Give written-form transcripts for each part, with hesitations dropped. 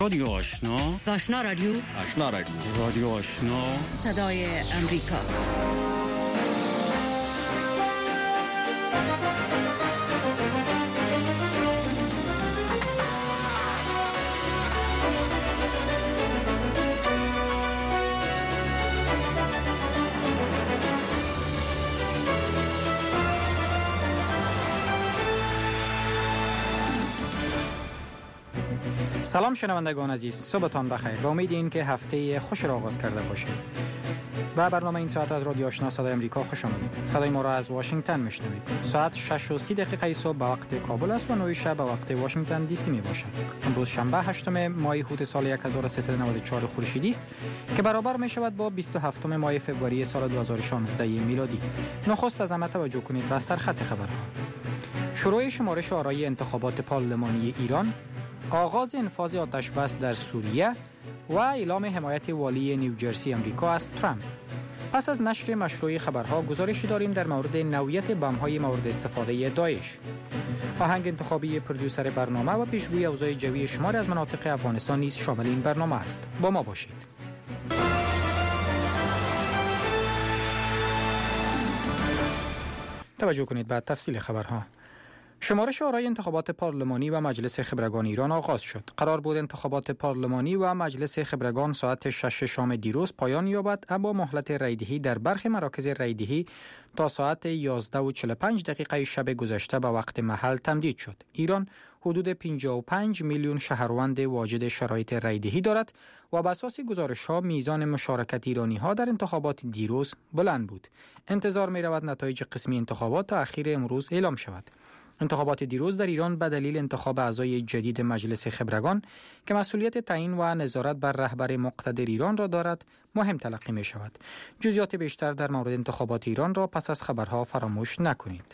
رادیو آشنا، آشنا رادیو، آشنا رادیو، رادیو آشنا، صدای امریکا. سلام شنوندگان عزیز، صبحتان بخیر. با امید این که هفته خوش را آغاز کرده باشید. به برنامه این ساعت از رادیو آشنا صدای امریکا خوش آمدید. صدای ما را از واشنگتن میشنوید. ساعت 6:30 صبح به وقت کابل است و 9 شب به وقت واشنگتن دی سی می باشد. امروز شنبه 8 ماه هوت سال 1394 خورشیدی است که برابر می شود با 27 ماه فوریه سال 2016 میلادی. نخست از همه توجه کنید به سرخط خبرها. شروع شمارش آرای انتخابات پارلمانی ایران، آغاز انفاذ آتش‌بس در سوریه و اعلام حمایت والی نیوجرسی امریکا از ترامپ. پس از نشر مشروع خبرها گزارشی داریم در مورد نوعیت بم‌های مورد استفاده داعش. آهنگ انتخابی پرودوسر برنامه و پیشگویی اوضاع جوی شماری از مناطق افغانستان نیز شامل این برنامه است. با ما باشید. توجه کنید به تفصیل خبرها. شمارش آرای انتخابات پارلمانی و مجلس خبرگان ایران آغاز شد. قرار بود انتخابات پارلمانی و مجلس خبرگان ساعت 6 شام دیروز پایان یابد، اما مهلت رایدهی در برخی مراکز رایدهی تا ساعت 11:45 شب گذشته به وقت محل تمدید شد. ایران حدود 55 میلیون شهروند واجد شرایط رایدهی دارد و بر اساس گزارش‌ها میزان مشارکت ایرانی‌ها در انتخابات دیروز بلند بود. انتظار می‌رود نتایج قسمی انتخابات تا اخیر امروز اعلام شود. انتخابات دیروز در ایران به دلیل انتخاب اعضای جدید مجلس خبرگان که مسئولیت تعیین و نظارت بر رهبر مقتدر ایران را دارد مهم تلقی می شود. جزئیات بیشتر در مورد انتخابات ایران را پس از خبرها فراموش نکنید.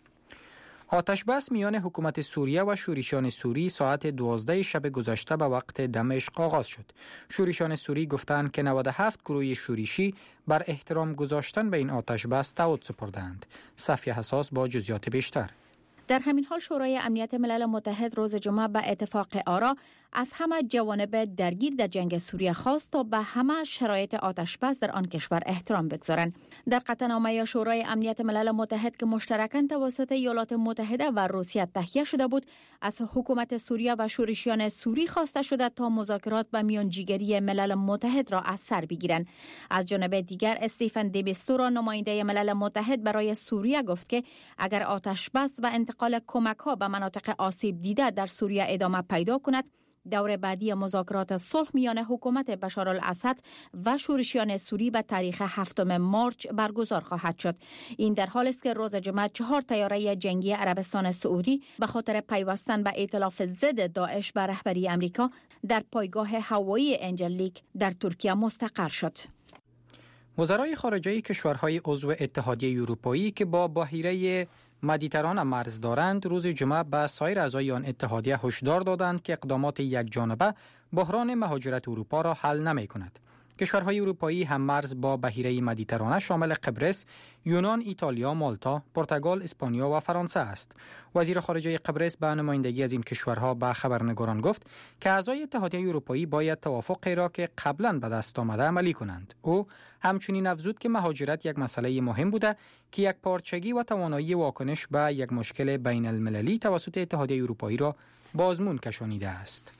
آتش‌بس میان حکومت سوریه و شورشیان سوری ساعت 12 شب گذشته به وقت دمشق آغاز شد. شورشیان سوری گفتند که 97 گروه شورشی بر احترام گذاشتن به این آتش‌بس تعهد سپردند. صفیه حساس با جزئیات بیشتر. در همین حال شورای امنیت ملل متحد روز جمعه به اتفاق آرا از همه جوانب درگیر در جنگ سوریه خواست تا به همه شرایط آتش‌بس در آن کشور احترام بگذارند. در قطعنامه شورای امنیت ملل متحد که مشترکاً توسط ایالات متحده و روسیه تهیه شده بود، از حکومت سوریه و شورشیان سوری خواسته شده تا مذاکرات به میانجیگری ملل متحد را از سر بگیرند. از جانب دیگر استیفن دی میستورا نماینده ملل متحد برای سوریه گفت که اگر آتش‌بس و انتقال کمک‌ها به مناطق آسیب دیده در سوریه ادامه پیدا کند، دور بعدی مذاکرات صلح میان حکومت بشارالاسد و شورشیان سوری به تاریخ 7 مارس برگزار خواهد شد. این در حالی است که روز جمعه 4 طیاره جنگی عربستان سعودی به خاطر پیوستن به ائتلاف ضد داعش به رهبری امریکا در پایگاه هوایی انجلیک در ترکیه مستقر شد. وزرای خارجه کشورهای عضو اتحادیه اروپایی که با بحیره مدیترانه مرز دارند روز جمعه به سایر اعضای آن اتحادیه هشدار دادند که اقدامات یکجانبه بحران مهاجرت اروپا را حل نمی کند. کشورهای اروپایی هم مرز با بحیره مدیترانه شامل قبرس، یونان، ایتالیا، مالتا، پرتغال، اسپانیا و فرانسه است. وزیر خارجه قبرس به نمایندگی از این کشورها به خبرنگاران گفت که اعضای اتحادیه اروپایی باید توافقی را که قبلا به دست آمده عملی کنند. او همچنین افزود که مهاجرت یک مسئله مهم بوده که یک پارچگی و توانایی واکنش به یک مشکل بین المللی توسط اتحادیه اروپایی را بازمون کشانیده است.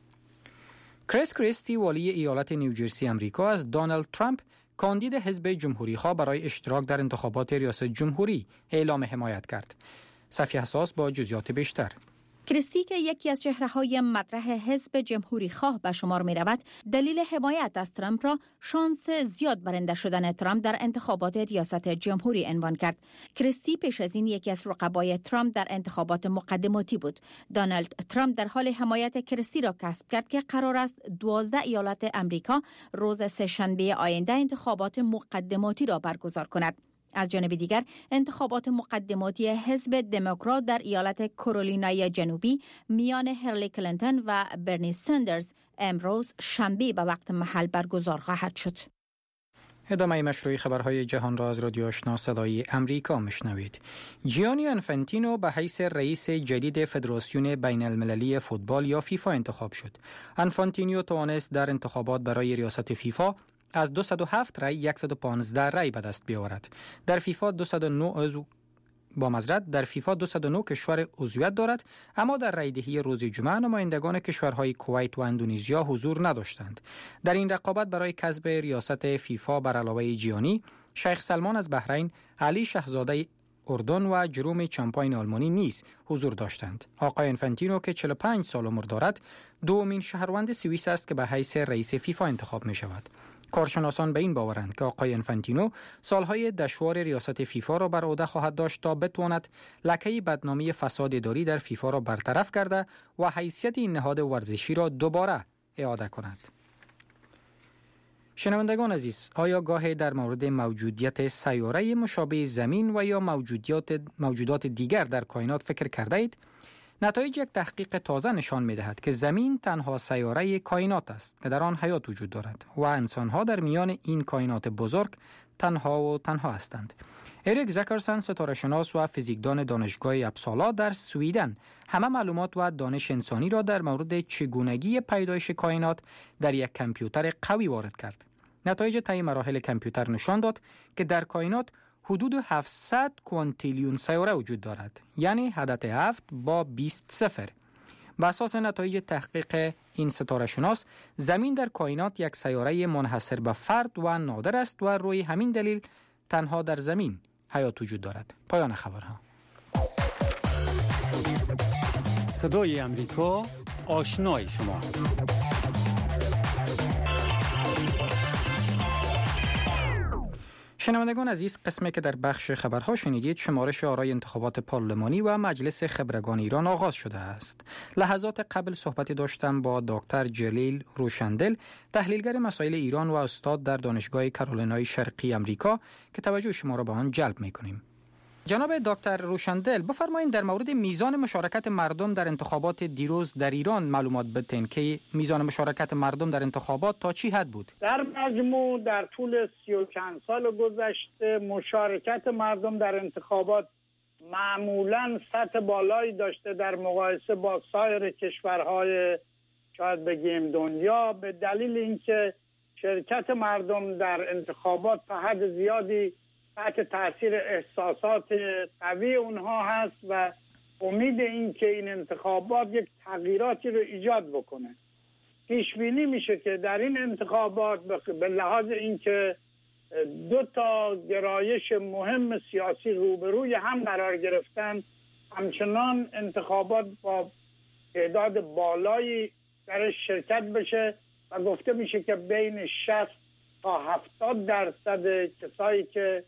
کریس کریستی والی ایالت نیوجرسی امریکا از دونالد ترامپ کاندید حزب جمهوری‌خواه برای اشتراک در انتخابات ریاست جمهوری اعلام حمایت کرد. صفیه حساس با جزئیات بیشتر. کریستی که یکی از چهره‌های مطرح حزب جمهوری خواه به شمار می رود، دلیل حمایت از ترامپ را شانس زیاد برنده شدن ترامپ در انتخابات ریاست جمهوری عنوان کرد. کریستی پیش از این یکی از رقبای ترامپ در انتخابات مقدماتی بود. دونالد ترامپ در حال حمایت کریستی را کسب کرد که قرار است 12 ایالت امریکا روز سه‌شنبه آینده انتخابات مقدماتی را برگزار کند. از جانب دیگر انتخابات مقدماتی حزب دموکرات در ایالت کارولینای جنوبی میان هیلاری کلینتون و برنی سندرز امروز شنبه به وقت محل برگزار خواهد شد. ادامه مشروع خبرهای جهان را از رادیو آشنا صدای امریکا میشنوید. جیانی انفانتینو به حیث رئیس جدید فدراسیون بین المللی فوتبال یا فیفا انتخاب شد. انفانتینو توانست در انتخابات برای ریاست فیفا از 207 رأی 115 رأی به دست بیاورد. در فیفا 209 کشور عضویت دارد، اما در رأی‌دهی روز جمعه نمایندگان کشورهای کویت و اندونزیا حضور نداشتند. در این رقابت برای کسب ریاست فیفا بر علاوه جیانی، شیخ سلمان از بحرین، علی شاهزاده اردن و جروم چامپاین آلمانی نیز حضور داشتند. آقای انفانتینو که 45 سال عمر دارد، دومین شهروند سوئیس است که به حیث رئیس فیفا انتخاب می شود. کارشناسان به این باورند که آقای انفانتینو سالهای دشوار ریاست فیفا را بر عهده خواهد داشت تا بتواند لکه بدنامی فساد اداری در فیفا را برطرف کرده و حیثیت این نهاد ورزشی را دوباره اعاده کند. شنوندگان عزیز، آیا گاهی در مورد موجودیت سیاره مشابه زمین و یا موجودات دیگر در کائنات فکر کرده اید؟ نتایج یک تحقیق تازه نشان می‌دهد که زمین تنها سیاره کائنات است که در آن حیات وجود دارد و انسان‌ها در میان این کائنات بزرگ تنها هستند. اریک زکرسن، ستاره‌شناس و فیزیکدان دانشگاه اپسالا در سویدن، همه معلومات و دانش انسانی را در مورد چگونگی پیدایش کائنات در یک کامپیوتر قوی وارد کرد. نتایج طی مراحل کامپیوتر نشان داد که در کائنات حدود 700 کوانتیلیون سیاره وجود دارد، یعنی عدد 7 با 20 صفر. بر اساس نتایج تحقیق این ستاره‌شناس، زمین در کائنات یک سیاره منحصر به فرد و نادر است و روی همین دلیل تنها در زمین حیات وجود دارد. پایان خبرها. صدای امریکا، آشنای شما. شنوندگان عزیز، قسمی که در بخش خبرها شنیدید شمارش آرای انتخابات پارلمانی و مجلس خبرگان ایران آغاز شده است. لحظات قبل صحبتی داشتم با دکتر جلیل روشندل، تحلیلگر مسائل ایران و استاد در دانشگاه کارولینای شرقی امریکا که توجه شما را به آن جلب می‌کنیم. جناب دکتر روشندل، بفرمایید در مورد میزان مشارکت مردم در انتخابات دیروز در ایران معلومات بدین که میزان مشارکت مردم در انتخابات تا چی حد بود؟ در مجموع در طول 30 و چند سال گذشته مشارکت مردم در انتخابات معمولاً سطح بالایی داشته در مقایسه با سایر کشورهای شاید بگیم دنیا، به دلیل اینکه شرکت مردم در انتخابات تا حد زیادی تحت تاثیر احساسات قوی اونها هست و امید این که این انتخابات یک تغییراتی رو ایجاد بکنه. پیش بینی میشه که در این انتخابات به لحاظ اینکه 2 تا گرایش مهم سیاسی روبروی هم قرار گرفتن، همچنان انتخابات با تعداد بالایی درش شرکت بشه و گفته میشه که بین 60 تا 70% کسایی که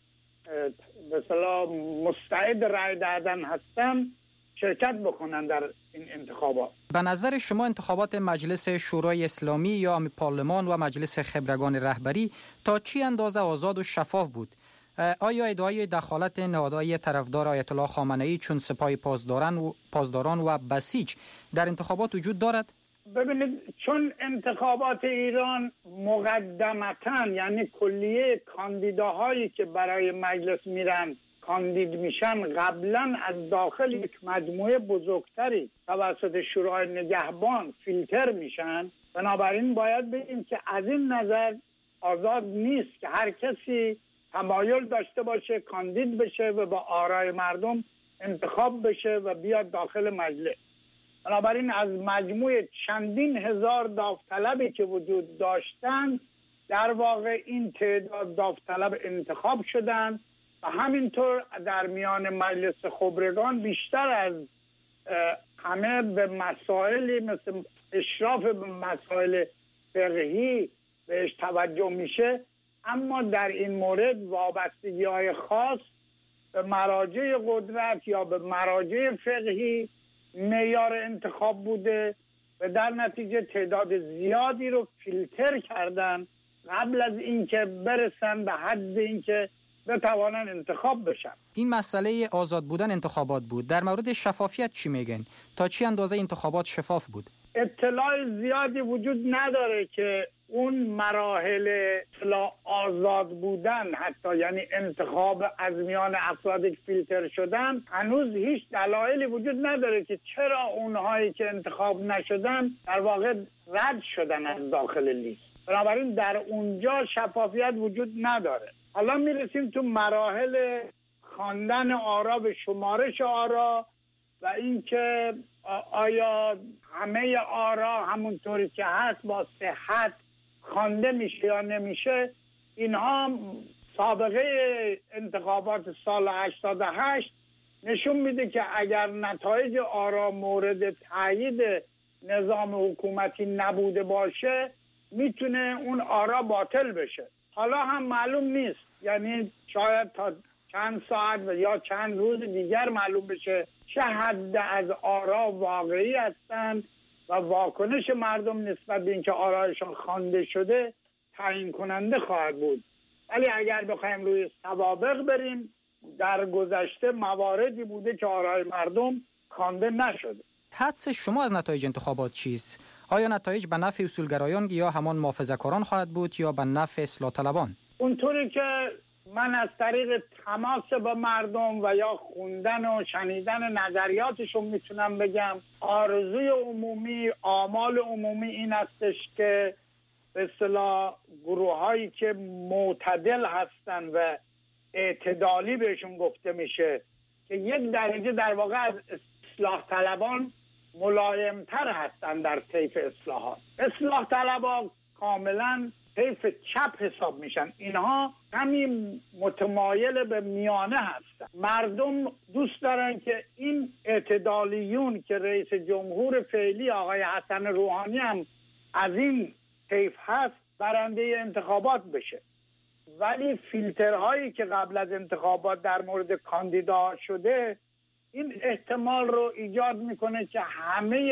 مثلا مستعد رای دادن هستن شرکت بکنن در این انتخابات. به نظر شما انتخابات مجلس شورای اسلامی یا پارلمان و مجلس خبرگان رهبری تا چی اندازه آزاد و شفاف بود؟ آیا ادعای دخالت نهادهای طرفدار آیت الله خامنه‌ای چون سپاه پاسداران و بسیج در انتخابات وجود دارد؟ ببینید، چون انتخابات ایران مقدمتاً یعنی کلیه کاندیداهایی که برای مجلس میرن کاندید میشن قبلا از داخل یک مجموعه بزرگتری توسط شورای نگهبان فیلتر میشن. بنابراین باید بگیم که از این نظر آزاد نیست که هر کسی تمایل داشته باشه کاندید بشه و با آرای مردم انتخاب بشه و بیاد داخل مجلس. بنابراین از مجموع چندین هزار داوطلبی که وجود داشتند در واقع این تعداد داوطلب انتخاب شدند و همینطور در میان مجلس خبرگان بیشتر از همه به مسائلی مثل اشراف به مسائل فقهی بهش توجه میشه، اما در این مورد وابستگی‌های خاص به مراجع قدرت یا به مراجع فقهی معیار انتخاب بوده و در نتیجه تعداد زیادی رو فیلتر کردن قبل از اینکه برسن به حد اینکه بتوانن انتخاب بشن. این مسئله آزاد بودن انتخابات بود. در مورد شفافیت چی میگن؟ تا چی اندازه انتخابات شفاف بود؟ اطلاع زیادی وجود نداره که اون مراحل آزاد بودن، حتی یعنی انتخاب از میان افرادی که فیلتر شدن، هنوز هیچ دلایلی وجود نداره که چرا اونهایی که انتخاب نشدن در واقع رد شدن از داخل لیست. بنابراین در اونجا شفافیت وجود نداره. حالا میرسیم تو مراحل خواندن آرا به شمارش آرا و اینکه آیا همه آرا همونطوری که هست با صحت خوانده میشه یا نمیشه. اینها سابقه انتخابات سال 88 نشون میده که اگر نتایج آرا مورد تایید نظام حکومتی نبوده باشه میتونه اون آرا باطل بشه. حالا هم معلوم نیست، یعنی شاید تا چند ساعت و یا چند روز دیگر معلوم بشه چه حد از آرا واقعی هستند و واکنش مردم نسبت به اینکه آرایشان خوانده شده تعیین کننده خواهد بود. ولی اگر بخوایم روی سوابق بریم، در گذشته مواردی بوده که آرای مردم خوانده نشده. حدس شما از نتایج انتخابات چیست؟ آیا نتایج به نفع اصولگرایان یا همان محافظه‌کاران خواهد بود یا به نفع اصلاح طلبان؟ اونطوری که من از طریق تماس با مردم و یا خوندن و شنیدن نظریاتشون میتونم بگم، آرزوی عمومی، آمال عمومی این هستش که به اصطلاح گروه‌هایی که معتدل هستن و اعتدالی بهشون گفته میشه که یک درجه در واقع از اصلاح طلبان ملایمتر هستن در طیف اصلاحات. اصلاح طلبان کاملا طیف چپ حساب میشن، اینها همین متمایل به میانه هستن. مردم دوست دارن که این اعتدالیون که رئیس جمهور فعلی آقای حسن روحانی هم از این طیف هست برنده انتخابات بشه. ولی فیلترهایی که قبل از انتخابات در مورد کاندیدا شده این احتمال رو ایجاد میکنه که همه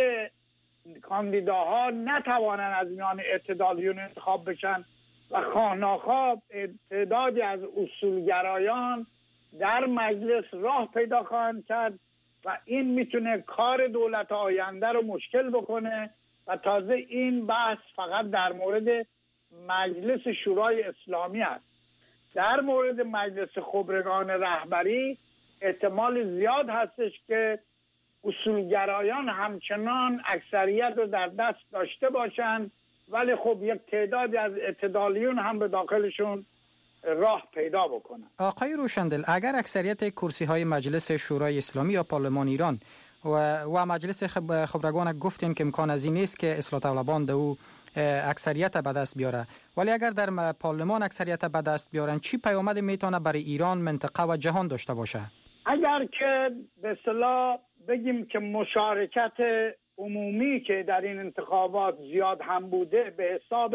کاندیداها نتوانن از میان اعتدالیون انتخاب بشن و خواه‌ناخواه تعدادی از اصولگرایان در مجلس راه پیدا خواهند کرد و این میتونه کار دولت آینده رو مشکل بکنه. و تازه این بحث فقط در مورد مجلس شورای اسلامی است. در مورد مجلس خبرگان رهبری احتمال زیاد هستش که اصولگرایان همچنان اکثریت رو در دست داشته باشند، ولی خب یک تعدادی از اعتدالیون هم به داخلشون راه پیدا بکنن. آقای روشندل، اگر اکثریت کرسی‌های مجلس شورای اسلامی یا پارلمان ایران و مجلس خبرگان گفتین که امکان از این نیست که اصلاح طلبان در او اکثریت به دست بیاره، ولی اگر در پارلمان اکثریت به دست بیارن چی پیامد میتونه برای ایران، منطقه و جهان داشته باشه؟ اگر که به اصطلاح بگیم که مشارکت عمومی که در این انتخابات زیاد هم بوده به حساب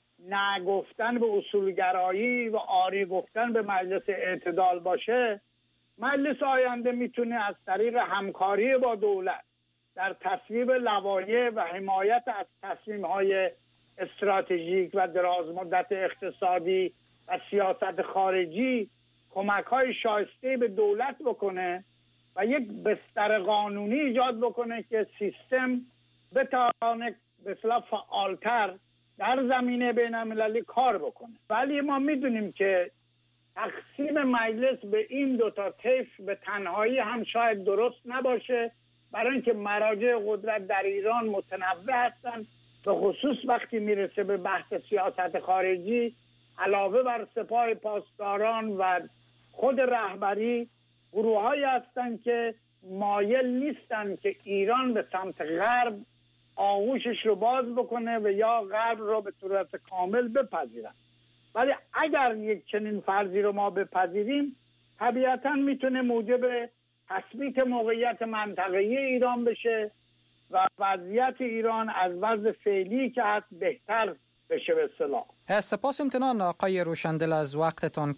نگفتن به اصولگرایی و آری گفتن به مجلس اعتدال باشه، مجلس آینده میتونه از طریق همکاری با دولت در تصویب لوایح و حمایت از تصمیم‌های استراتژیک و درازمدت اقتصادی و سیاست خارجی کمک‌های شایسته به دولت بکنه و یک بستر قانونی ایجاد بکنه که سیستم بتونه به اصطلاح فعالتر در زمینه بین‌المللی کار بکنه. ولی ما میدونیم که تقسیم مجلس به این دوتا طیف به تنهایی هم شاید درست نباشه، برای اینکه مراجع قدرت در ایران متنوع هستن، به خصوص وقتی میرسه به بحث سیاست خارجی. علاوه بر سپاه پاسداران و خود رهبری، گروه‌هایی هستن که مایل نیستن که ایران به سمت غرب آغوشش رو باز بکنه و یا غرب رو به صورت کامل بپذیرن. ولی اگر یک چنین فرضی رو ما بپذیریم، طبیعتاً میتونه موجب تثبیت موقعیت منطقه‌ای ایران بشه و وضعیت ایران از وضع فعلی که هست بهتر بشه به اصطلاح. سپاس امتنان آقای روشندل از وقتتان.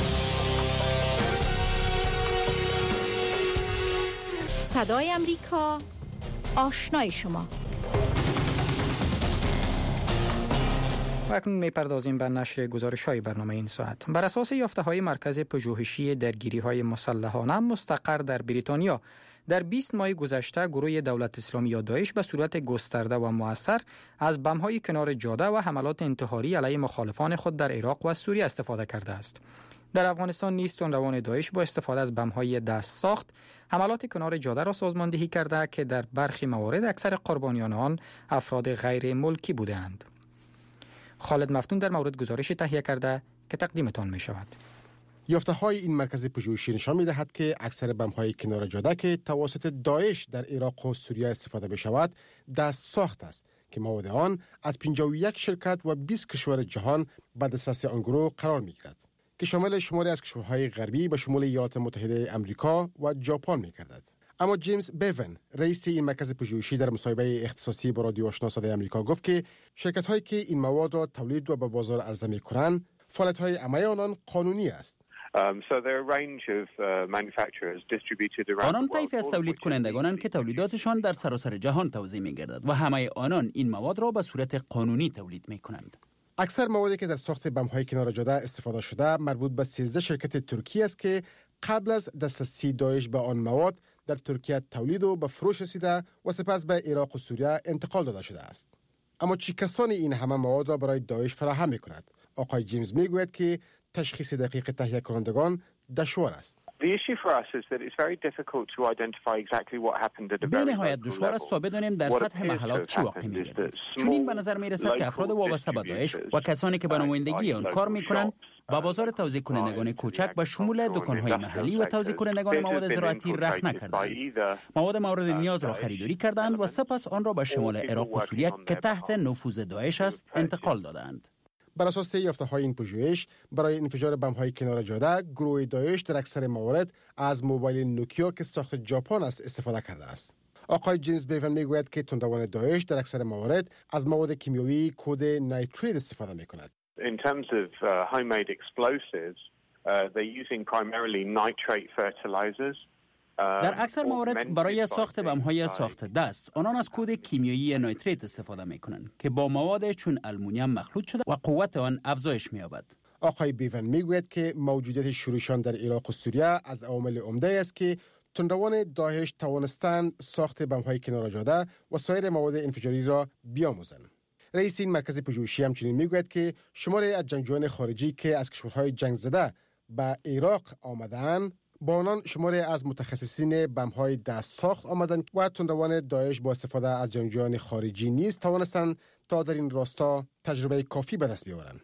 صدای امریکا، آشنای شما. و اکنون می‌پردازیم به نشر گزارش‌های برنامه این ساعت. بر اساس یافته‌های مرکز پژوهشی درگیری‌های مسلحانه مستقر در بریتانیا، در 20 ماه گذشته گروه دولت اسلامی یا داعش به صورت گسترده و مؤثر از بم‌های کنار جاده و حملات انتحاری علیه مخالفان خود در عراق و سوریه استفاده کرده است. در افغانستان نیز تندروان داعش با استفاده از بم‌های دست ساخت حملات کنار جاده را سازماندهی کرده که در برخی موارد اکثر قربانیان آن افراد غیر ملکی بودند. خالد مفتون در مورد گزارش تهیه کرده که تقدیمتان می شود. یافته‌های این مرکز پژوهشی نشان می‌دهد که اکثر بم‌های کنار جاده که توسط داعش در عراق و سوریه استفاده می‌شود دست ساخت است که مواد آن از 51 شرکت و 20 کشور جهان به دسترسی آن گروه قرار می‌گیرد که شامل شماری از کشورهای غربی به شمول ایالات متحده آمریکا و ژاپن می‌گردد. اما جیمز بیون رئیس این مرکز پژوهشی در مصاحبه اختصاصی با رادیو آشنا صدای آمریکا گفت که شرکت‌هایی که این مواد را تولید و به بازار عرضه می‌کنند فعالیت‌های عملی آنان قانونی است. آنان طیفی از تولید کنندگانند که تولیداتشان در سراسر جهان توزیع می‌گردد و همه آنان این مواد را به صورت قانونی تولید می‌کنند. اکثر موادی که در ساخت بم‌های کنار جاده استفاده شده مربوط به 13 شرکت ترکی است که قبل از دسترسی داعش به آن مواد در ترکیه تولید و به فروش رسیده و سپس به عراق و سوریه انتقال داده شده است. اما چه کسانی این همه مواد را برای داعش فراهم می‌کند؟ آقای جیمز میگوید که تشخیص دقیق تهیه کنندگان دشوار است. به نهایت دشوار است تا بدانیم در سطح محلات چی واقع می‌گردد. چون این به نظر می‌رسد که افراد وابسته به داعش و کسانی که به نمایندگی آن کار می‌کنند با بازار توزیع کنندگان کوچک به شمول دکان‌های محلی و توزیع کنندگان مواد زراعتی رخنه کردند. مواد مورد نیاز را خریداری کردند و سپس آن را به شمال عراق و سوریه که تحت نفوذ داعش است انتقال دادند. بر اساس یافته‌های این پژوهش برای انفجار بم‌های کنار جاده گروه داعش در اکثر موارد از موبایل نوکیا که ساخت ژاپن است استفاده کرده است. آقای جیمز بیون میگوید که تندروان داعش در اکثر موارد از مواد کیمیایی کد نیتریت استفاده می‌کند. In terms of homemade explosives, they're using primarily nitrate fertilizers. در اکثر موارد برای ساخت بم‌های ساخت دست آنان از کود کیمیایی نیتریت استفاده می‌کنند که با مواد چون آلومینیوم مخلوط شده و قوت آن افزایش می‌یابد. آقای بیون میگوید که موجودیت شورشان در عراق و سوریه از عوامل عمده است که تندروان داعش توانستند ساخت بم‌های کنار جاده و سایر مواد انفجاری را بیاموزند. رئیس این مرکز پژوهشی همچنین میگوید که شماری از جنگجویان خارجی که از کشورهای جنگ زده به عراق آمدند با آنان شماری از متخصصین بم‌های دست ساخت آمدند و تندروان داعش با استفاده از جنگجویان خارجی نیز توانستند تا در این راستا تجربه کافی به دست بیاورند.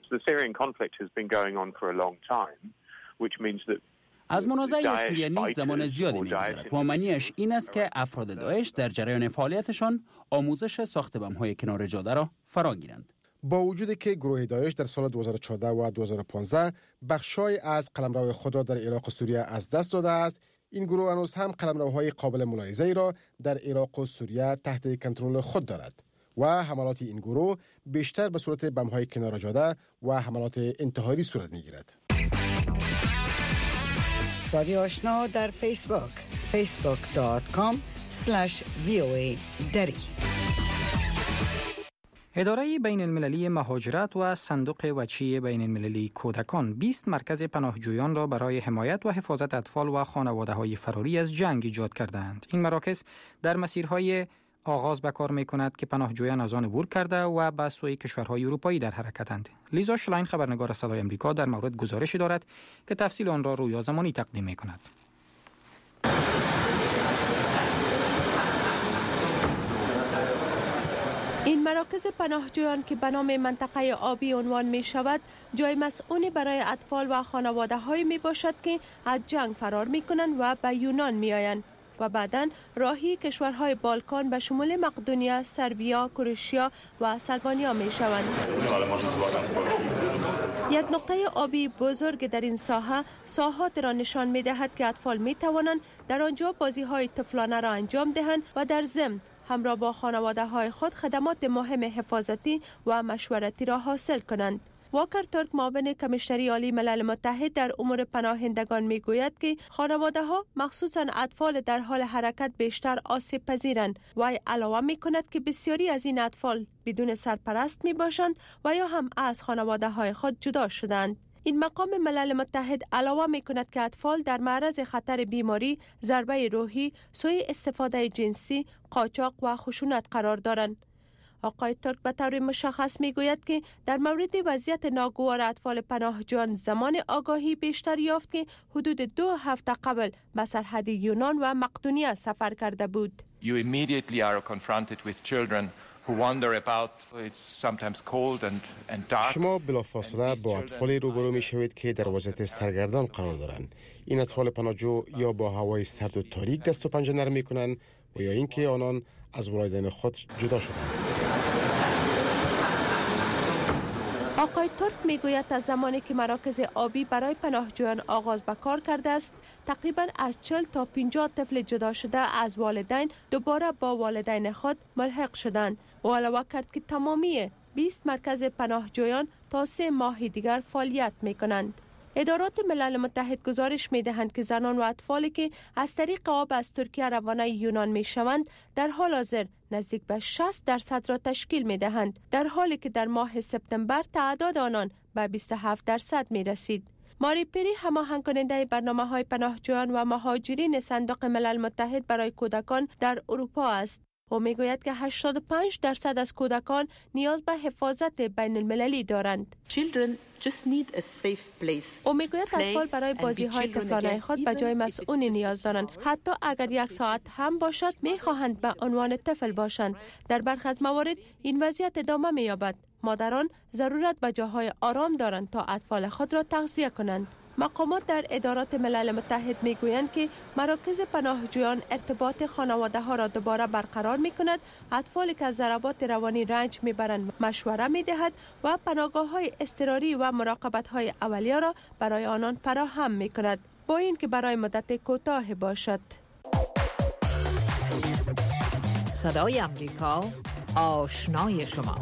از منازعه سوریه نیز زمان زیادی می‌گذرد و معنیش این است که افراد داعش در جریان فعالیتشان آموزش ساخت بم‌های کنار جاده را فرا گیرند. با وجودی که گروه داعش در سال 2014 و 2015 بخشای از قلمرو خود را در عراق و سوریه از دست داده است، این گروه هنوز هم قلمروهای قابل ملاحظه‌ای را در عراق و سوریه تحت کنترل خود دارد و حملات این گروه بیشتر به صورت بم‌های کنار جاده و حملات انتحاری صورت می‌گیرد. رادیو آشنا در فیسبوک facebook.com/voa دری. اداره بین المللی مهاجرت و صندوق وچی بین المللی کودکان 20 مرکز پناهجویان را برای حمایت و حفاظت اطفال و خانواده‌های فراری از جنگ ایجاد کردند. این مراکز در مسیرهای آغاز به کار می‌کند که پناهجویان از آن عبور کرده و به سوی کشورهای اروپایی در حرکتند. لیزا شلاین خبرنگار صدای آمریکا در مورد گزارشی دارد که تفصیل آن را رویا زمانی تقدیم می‌کند. این مراکز پناهجویان که به نام منطقه آبی عنوان می شود جای مسئولی برای اطفال و خانواده های می باشد که از جنگ فرار می کنند و به یونان می آیند و بعداً راهی کشورهای بالکان به شمول مقدونیه، سربیا، کروشیا و سلوانیا می شوند. یک نقطه آبی بزرگ در این ساحات را نشان می دهد که اطفال می توانند در آنجا بازی های طفلانه را انجام دهند و در ضمن همراه با خانواده های خود خدمات مهم حفاظتی و مشورتی را حاصل کنند. واکر ترک معاون کمیشنری عالی ملل متحد در امور پناهندگان می گوید که خانواده ها مخصوصا اطفال در حال حرکت بیشتر آسیب پذیرند و علاوه می کند که بسیاری از این اطفال بدون سرپرست می باشند و یا هم از خانواده های خود جدا شدند. این مقام ملل متحد علاوه می کند که اطفال در معرض خطر بیماری، ضربه روحی، سوء استفاده جنسی، قاچاق و خشونت قرار دارند. آقای ترک به طور مشخص می گوید که در مورد وضعیت ناگوار اطفال پناهجویان زمان آگاهی بیشتر یافت که حدود 2 هفته قبل به سرحد یونان و مقدونیه سفر کرده بود. You immediately are confronted with children who wander about. It's sometimes cold and dark. شما بلافاصله با اطفالی روبرو می شوید که در وضعیت سرگردان قرار دارند. این اطفال پناهجو یا با هوای سرد و تاریک دست و پنجه نرم می کنند و یا اینکه آنان از والدین خود جدا شدند. آقای ترک میگوید از زمانی که مراکز آبی برای پناهجویان آغاز به کار کرده است، تقریباً از 40 تا 50 طفل جدا شده از والدین دوباره با والدین خود ملحق شدند. او علاوه کرد که تمامی 20 مرکز پناهجویان تا 3 ماه دیگر فعالیت می کنند. ادارات ملل متحد گزارش می دهند که زنان و اطفالی که از طریق آب از ترکیه روانه یونان می شوند در حال حاضر نزدیک به 60% را تشکیل می دهند، در حالی که در ماه سپتامبر تعداد آنان به 27% می رسید. ماری پیری هماهنگ کننده برنامه‌های پناهجویان و مهاجرین صندوق ملل متحد برای کودکان در اروپا است. او میگوید که 85% از کودکان نیاز به حفاظت بین المللی دارند. او میگوید اطفال برای بازی‌های طفلانه خود به جای مسئولی نیاز دارند. حتی اگر 1 ساعت هم باشد می‌خواهند به عنوان طفل باشند. در برخی از موارد این وضعیت ادامه می‌یابد. مادران ضرورت به جاهای آرام دارند تا اطفال خود را تغذیه کنند. مقامات در ادارات ملل متحد میگویند که مراکز پناهجویان ارتباط خانواده ها را دوباره برقرار می کند، اطفالی که از ضربات روانی رنج میبرند مشوره می دهد و پناهگاه های اضطراری و مراقبت های اولیه را برای آنان فراهم می کند، با این که برای مدت کوتاه باشد. صدای امریکا، آشنای شما.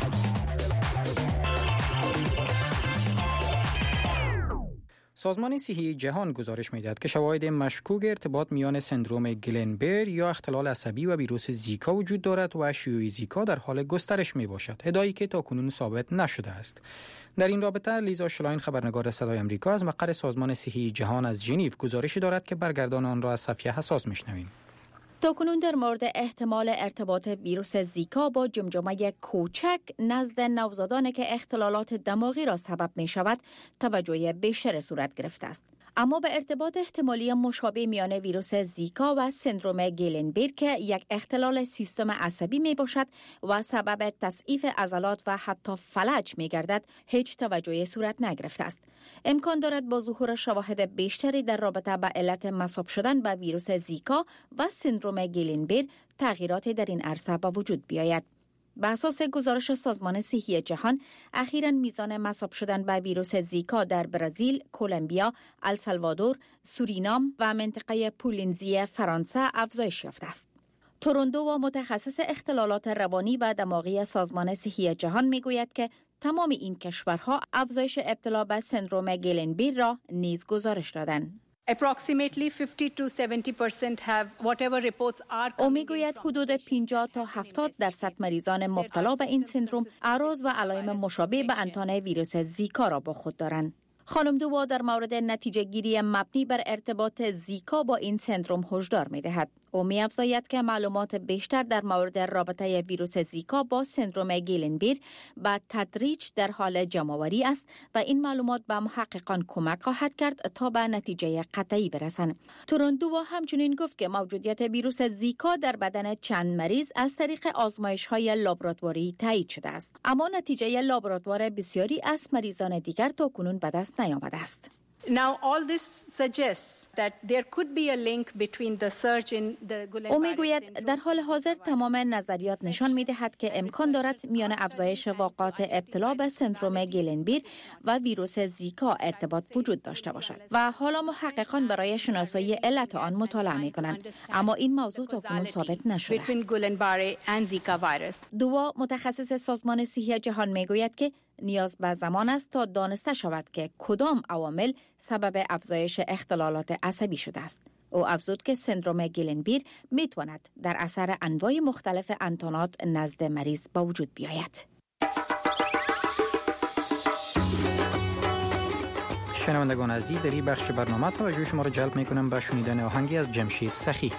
سازمان صحی جهان گزارش می‌دهد که شواهد مشکوک ارتباط میان سندروم گلنبر یا اختلال عصبی و ویروس زیکا وجود دارد و شیوع زیکا در حال گسترش میباشد، ادعایی که تاکنون ثابت نشده است. در این رابطه لیزا شلاین خبرنگار صدای آمریکا از مقر سازمان صحی جهان از ژنو گزارشی دارد که برگردان آن را از صفیه حساس میشنویم. تاکنون در مورد احتمال ارتباط ویروس زیکا با جمجمه کوچک نزد نوزادان که اختلالات دماغی را سبب می شود توجه بیشتر صورت گرفته است. اما به ارتباط احتمالی مشابه میان ویروس زیکا و سندروم گلنبر که یک اختلال سیستم عصبی می باشد و سبب تضعیف عضلات و حتی فلج می گردد هیچ توجه صورت نگرفته است. امکان دارد با ظهور شواهد بیشتری در رابطه با علت مصاب شدن به ویروس زیکا و سندروم گلنبر تغییراتی در این عرصه به وجود بیاید. به اساس گزارش سازمان صحی جهان، اخیراً میزان مصاب شدن به ویروس زیکا در برزیل، کلمبیا، السالوادور، سورینام و منطقه پولینزی فرانسه افزایش یافته است. تورندو و متخصص اختلالات روانی و دماغی سازمان صحی جهان میگوید که تمام این کشورها افزایش ابتلا به سندروم گلنبر را نیز گزارش دادند. او میگوید حدود 50 تا 70% مریضان مبتلا به این سندروم اعراض و علائم مشابه به انتان ویروس زیکا را با خود دارند. خانم دووا در مورد نتیجه گیری مبنی بر ارتباط زیکا با این سندروم هشدار می دهد. او می افزاید که معلومات بیشتر در مورد رابطه ویروس زیکا با سندروم گلنبر به تدریج در حال جمع‌آوری است و این معلومات به محققان کمک خواهد کرد تا به نتیجه قطعی برسند. تورندو همچنین گفت که موجودیت ویروس زیکا در بدن چند مریض از طریق آزمایش‌های لابراتواری تایید شده است، اما نتیجه لابراتوار بسیاری از مریضان دیگر تاکنون به دست نیامده است. او میگوید در حال حاضر تمام نظریات نشان می‌دهد که امکان دارد میان افزایش واقعات ابتلا به سندروم گلنبر و ویروس زیکا ارتباط وجود داشته باشد و حالا محققان برای شناسایی علت آن مطالعه می‌کنند، اما این موضوع تاکنون ثابت نشده است. دوا متخصص سازمان صحی جهان میگوید که نیاز به زمان است تا دانسته شود که کدام عوامل سبب افزایش اختلالات عصبی شده است. او افزود که سندروم گلنبر میتواند در اثر انواع مختلف انتانات نزد مریض با وجود بیاید. شنوندگان عزیز، در این بخش برنامه توجه شما را جلب می‌کنم به شنیدن آهنگی از جمشید سخی.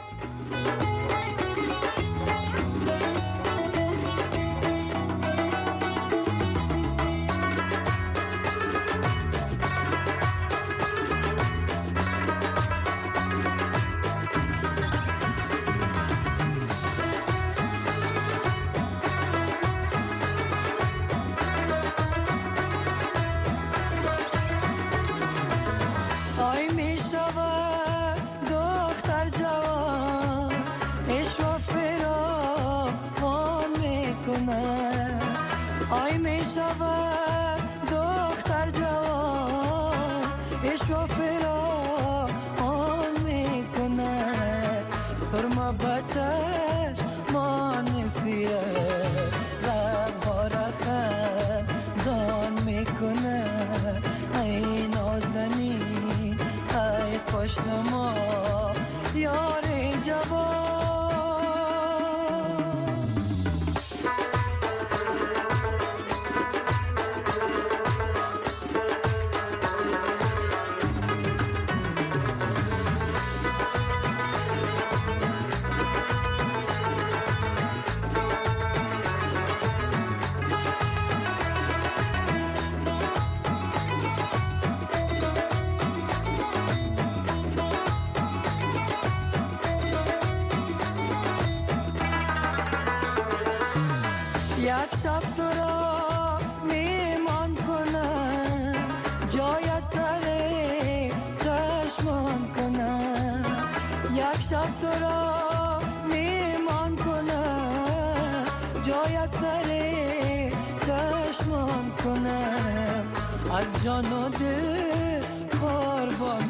از جان و دل قربان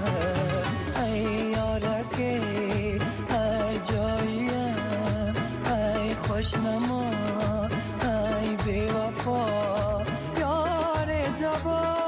کنم ای یارکه هر جاییم ای خوشنما ای بی وفا یار جوان.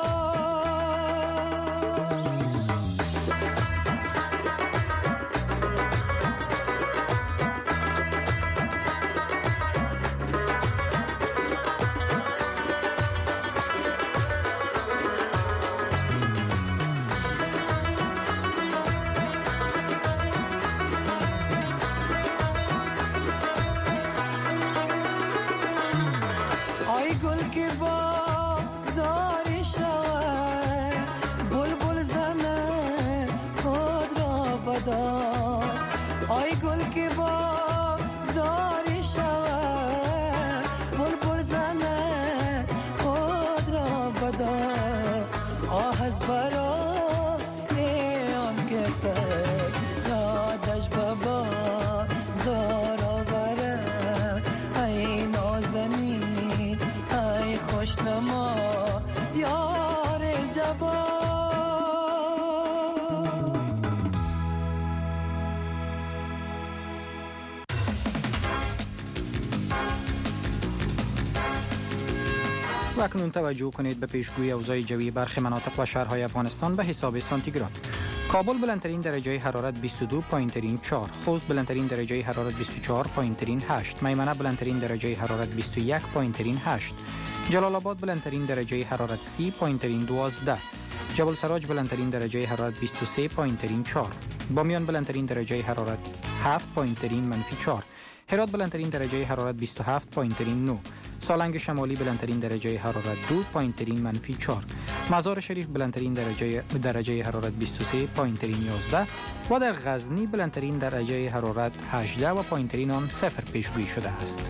و اکنون توجه کنید به پیشگویی اوضاع جوی برخی مناطق و شهرهای افغانستان به حساب سانتیگراد. کابل بلندترین درجه حرارت 22 پایینترین 4، خوست بلندترین درجه حرارت 24 پایینترین 8، میمنه بلندترین درجه حرارت 21 پایینترین 8، جلال آباد بلندترین درجه حرارت 30 پایینترین 12، جبل سراج بلندترین درجه حرارت 23 پایینترین 4، بامیان بلندترین درجه حرارت 7 پایینترین منفی 4، هرات بلندترین درجه حرارت 27 پایینترین 9، سالنگ شمالی بلندترین درجه حرارت 2 پایینترین منفی 4، مزار شریف بلندترین درجه حرارت 23 پایینترین 11 و در غزنی بلندترین درجه حرارت 18 و پایینترین آن 0 پیشگویی شده است.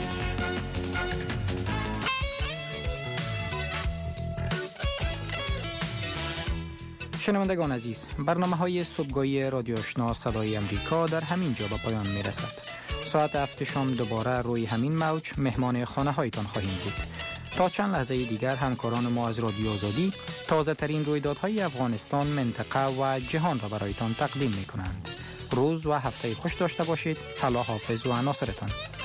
شنوندگان عزیز، برنامه‌های صبحگاهی رادیو آشنا صدای امریکا در همین جا به پایان می‌رسد. ساعت 7 شام دوباره روی همین موج مهمان خانه هایتان خواهیم بود. تا چند لحظه دیگر همکاران ما از رادیو آزادی تازه ترین رویدادهای افغانستان، منطقه و جهان را برایتان تقدیم می کنند. روز و هفته خوش داشته باشید. الله حافظ و ناصرتان.